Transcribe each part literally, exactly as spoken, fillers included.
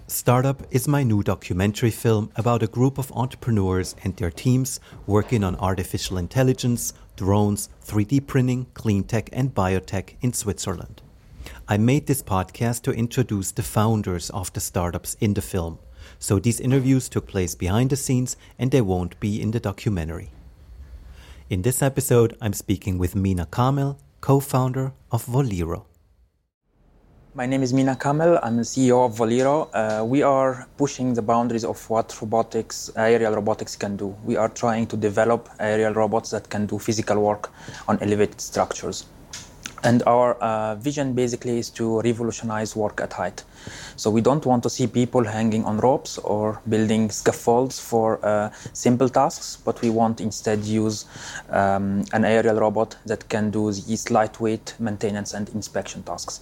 Startup is my new documentary film about a group of entrepreneurs and their teams working on artificial intelligence, drones, three D printing, clean tech and biotech in Switzerland. I made this podcast to introduce the founders of the startups in the film. So these interviews took place behind the scenes and they won't be in the documentary. In this episode, I'm speaking with Mina Kamel, co-founder of Voliro. My name is Mina Kamel. I'm the C E O of Voliro. Uh, we are pushing the boundaries of what robotics, aerial robotics can do. We are trying to develop aerial robots that can do physical work on elevated structures. And our uh, vision basically is to revolutionize work at height. So we don't want to see people hanging on ropes or building scaffolds for uh, simple tasks, but we want instead use um, an aerial robot that can do these lightweight maintenance and inspection tasks.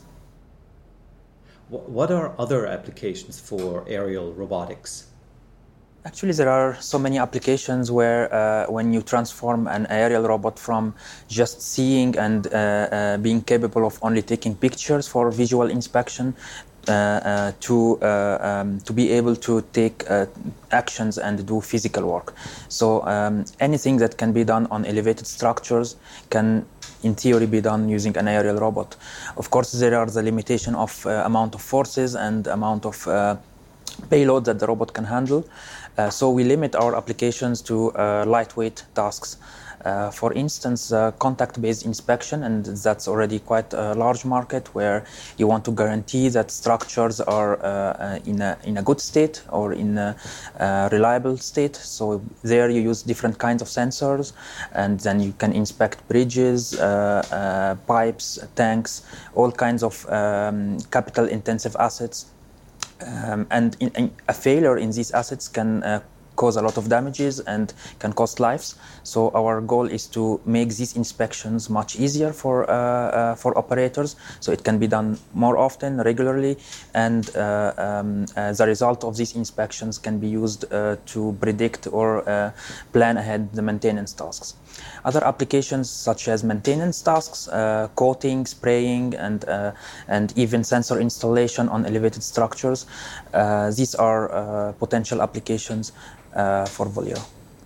What are other applications for aerial robotics? Actually, there are so many applications where uh, when you transform an aerial robot from just seeing and uh, uh, being capable of only taking pictures for visual inspection uh, uh, to uh, um, to be able to take uh, actions and do physical work. So um, anything that can be done on elevated structures can in theory be done using an aerial robot. Of course, there are the limitation of uh, amount of forces and amount of uh, payload that the robot can handle. Uh, so we limit our applications to uh, lightweight tasks. Uh, for instance, uh, contact-based inspection, and that's already quite a large market where you want to guarantee that structures are uh, in a in a good state or in a uh, reliable state. So there you use different kinds of sensors, and then you can inspect bridges, uh, uh, pipes, tanks, all kinds of um, capital-intensive assets. Um, and in, in a failure in these assets can uh, cause a lot of damages and can cost lives. So our goal is to make these inspections much easier for uh, uh, for operators, so it can be done more often, regularly, and uh, um, uh, the result of these inspections can be used uh, to predict or uh, plan ahead the maintenance tasks. Other applications such as maintenance tasks, uh, coating, spraying, and uh, and even sensor installation on elevated structures. Uh, these are uh, potential applications uh, for Voliro.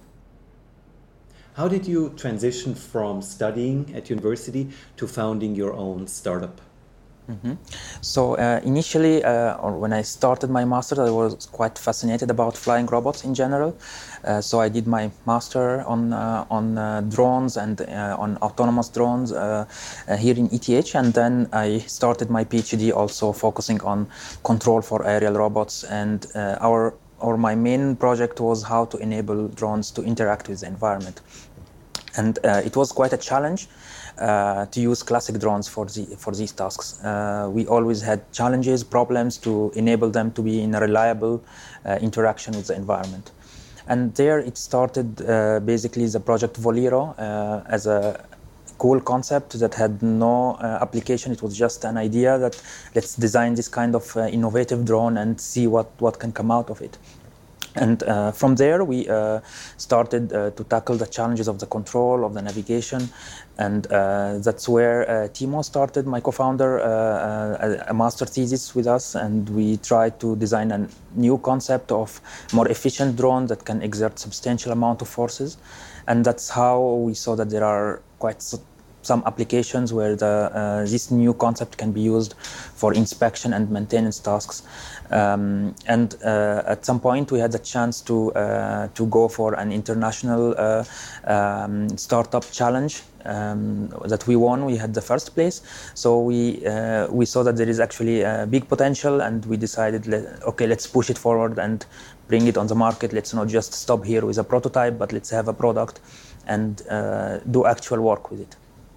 How did you transition from studying at university to founding your own startup? Mm-hmm. So uh, initially, uh, or when I started my master's, I was quite fascinated about flying robots in general. Uh, so I did my master on uh, on uh, drones and uh, on autonomous drones uh, uh, here in E T H, and then I started my PhD also focusing on control for aerial robots. And uh, our or my main project was how to enable drones to interact with the environment. And uh, it was quite a challenge uh, to use classic drones for the for these tasks. Uh, we always had challenges, problems to enable them to be in a reliable uh, interaction with the environment. And there it started uh, basically the project Voliro uh, as a cool concept that had no uh, application. It was just an idea that let's design this kind of uh, innovative drone and see what, what can come out of it. And uh, from there, we uh, started uh, to tackle the challenges of the control, of the navigation. And uh, that's where uh, Timo started, my co-founder, uh, a, a master thesis with us. And we tried to design a new concept of more efficient drone that can exert substantial amount of forces. And that's how we saw that there are quite some applications where the, uh, this new concept can be used for inspection and maintenance tasks. Um, and uh, at some point we had the chance to uh, to go for an international uh, um, startup challenge um, that we won. We had the first place, so we uh, we saw that there is actually a big potential, and we decided, let, okay, let's push it forward and bring it on the market. Let's not just stop here with a prototype, but let's have a product and uh, do actual work with it.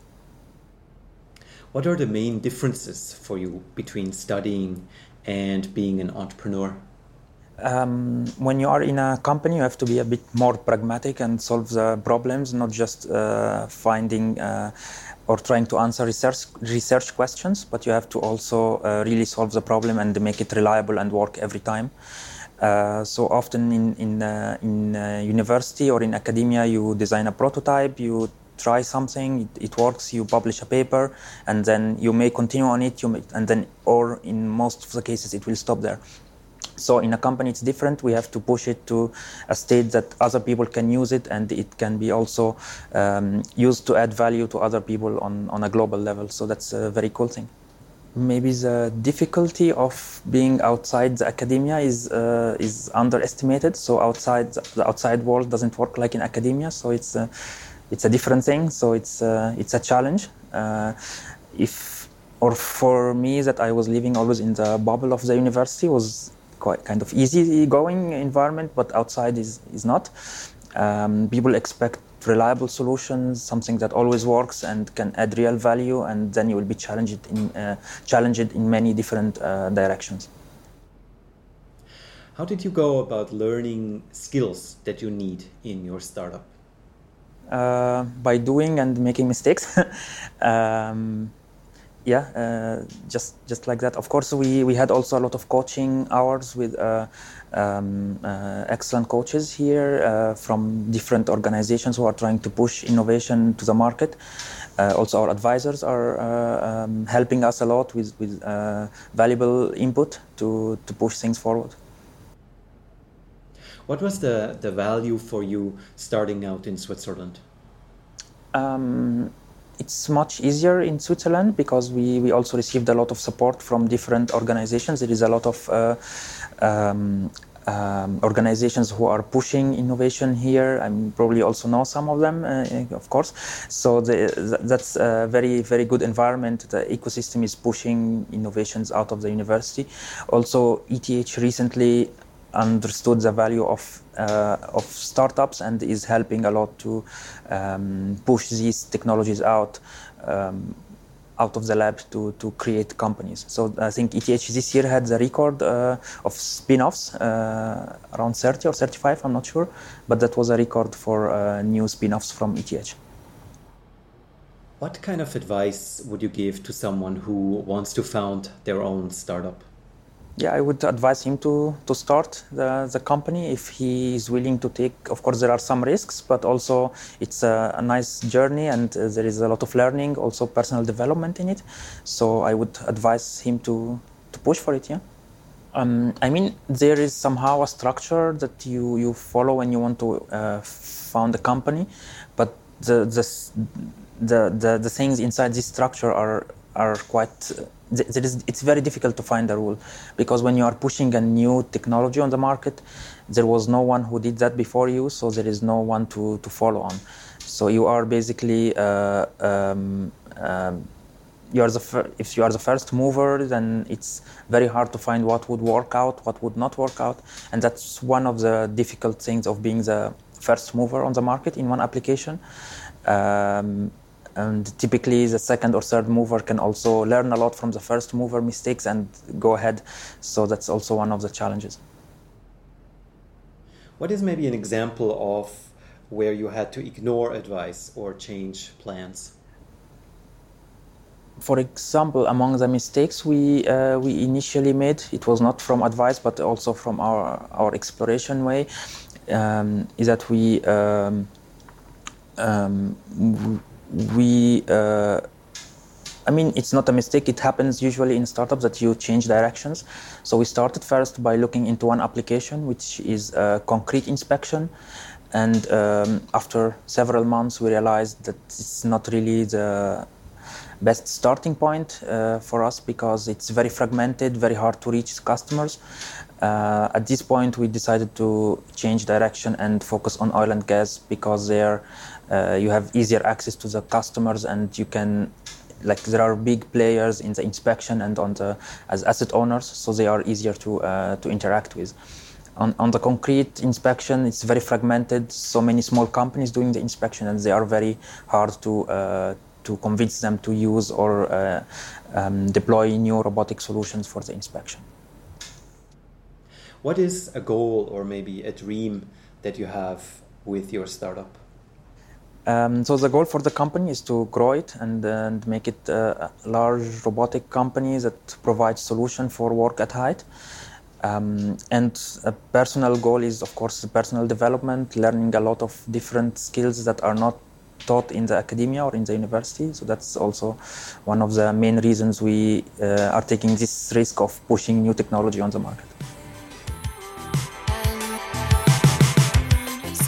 What are the main differences for you between studying and being an entrepreneur? Um, when you are in a company, you have to be a bit more pragmatic and solve the problems, not just uh, finding uh, or trying to answer research research questions, but you have to also uh, really solve the problem and make it reliable and work every time. Uh, so often in in, uh, in uh, university or in academia, you design a prototype, you try something, it, it works, you publish a paper, and then you may continue on it, you may, and then, or in most of the cases, it will stop there. So in a company, it's different. We have to push it to a state that other people can use it, and it can be also um, used to add value to other people on, on a global level. So that's a very cool thing. Maybe the difficulty of being outside the academia is uh, is underestimated. So outside the outside world doesn't work like in academia. So it's a, it's a different thing. So it's uh, it's a challenge. Uh, if or for me that I was living always in the bubble of the university was quite kind of easy going environment, but outside is is not. Um, people expect reliable solutions, something that always works and can add real value, and then you will be challenged in uh, challenged in many different uh, directions. How did you go about learning skills that you need in your startup? Uh, by doing and making mistakes. um, yeah, uh, just just like that. Of course, we we had also a lot of coaching hours with uh, um, uh, excellent coaches here uh, from different organizations who are trying to push innovation to the market. Uh, also, our advisors are uh, um, helping us a lot with with uh, valuable input to to push things forward. What was the the value for you starting out in Switzerland? Um, It's much easier in Switzerland because we, we also received a lot of support from different organizations. There is a lot of uh, um, um, organizations who are pushing innovation here. I mean, probably also know some of them, uh, of course. So the, that's a very, very good environment. The ecosystem is pushing innovations out of the university. Also, E T H recently understood the value of uh, of startups and is helping a lot to um, push these technologies out um, out of the lab to to create companies. So I think E T H this year had the record uh, of spin-offs, uh, around thirty or thirty-five, I'm not sure, but that was a record for uh, new spin-offs from E T H. What kind of advice would you give to someone who wants to found their own startup? Yeah, I would advise him to to start the, the company if he is willing to take. Of course, there are some risks, but also it's a, a nice journey, and uh, there is a lot of learning, also personal development in it. So I would advise him to to push for it. Yeah. Um, I mean, there is somehow a structure that you you follow when you want to uh, found a company, but the the the the, the things inside this structure are are quite. Uh, There is, it's very difficult to find a rule because when you are pushing a new technology on the market, there was no one who did that before you, so there is no one to, to follow on. So you are basically, uh, um, um, you are the fir- if you are the first mover, then it's very hard to find what would work out, what would not work out, and that's one of the difficult things of being the first mover on the market in one application. Um, And typically, the second or third mover can also learn a lot from the first mover mistakes and go ahead. So that's also one of the challenges. What is maybe an example of where you had to ignore advice or change plans? For example, among the mistakes we uh, we initially made, it was not from advice, but also from our our exploration way, um, is that we. Um, um, We, uh, I mean, it's not a mistake. It happens usually in startups that you change directions. So we started first by looking into one application, which is a concrete inspection. And um, after several months, we realized that it's not really the best starting point uh, for us because it's very fragmented, very hard to reach customers. Uh, at this point, we decided to change direction and focus on oil and gas because there uh, you have easier access to the customers, and you can, like, there are big players in the inspection and on the as asset owners, so they are easier to uh, to interact with. On, on the concrete inspection, it's very fragmented. So many small companies doing the inspection, and they are very hard to uh, to convince them to use or uh, um, deploy new robotic solutions for the inspection. What is a goal or maybe a dream that you have with your startup? Um, so the goal for the company is to grow it and, and make it a large robotic company that provides solution for work at height. Um, and a personal goal is, of course, personal development, learning a lot of different skills that are not taught in the academia or in the university. So that's also one of the main reasons we uh, are taking this risk of pushing new technology on the market.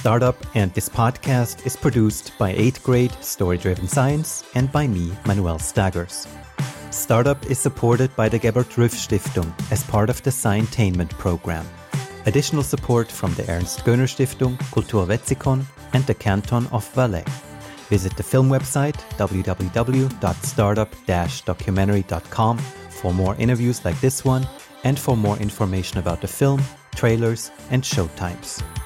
Startup and this podcast is produced by eighth grade Story-Driven Science and by me, Manuel Staggers. Startup is supported by the Gebert Rüff Stiftung as part of the Scientainment program. Additional support from the Ernst Göhner Stiftung, Kultur Wetzikon, and the Canton of Valais. Visit the film website w w w dot startup dash documentary dot com for more interviews like this one and for more information about the film, trailers, and showtimes.